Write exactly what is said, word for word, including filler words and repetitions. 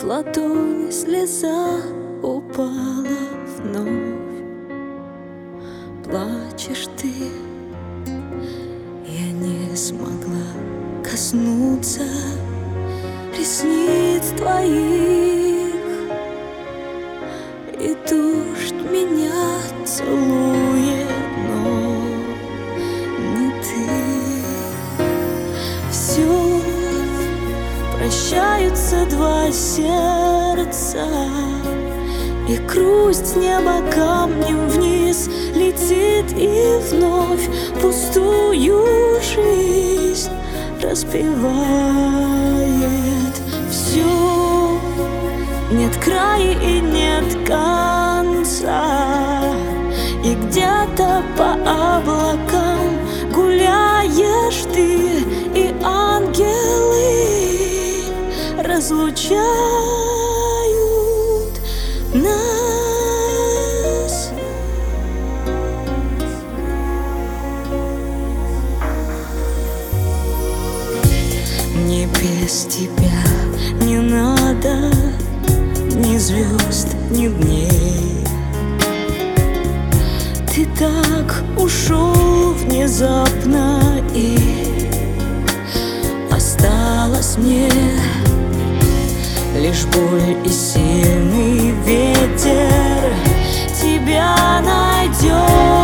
В ладони слеза упала вновь. Плачешь ты, я не смогла коснуться ресниц твоих, и дождь меня целует, но не ты. Все, прощаются два сердца, и грусть с неба камнем вниз летит, и вновь пустую жизнь распевает. Все, нет края и нет конца, и где-то по облакам гуляешь ты, и ангелы разлучают нас. Мне без тебя не надо ни звезд, ни дней. Ты так ушел внезапно, и осталось мне лишь боль и сильный ветер. Тебя найдет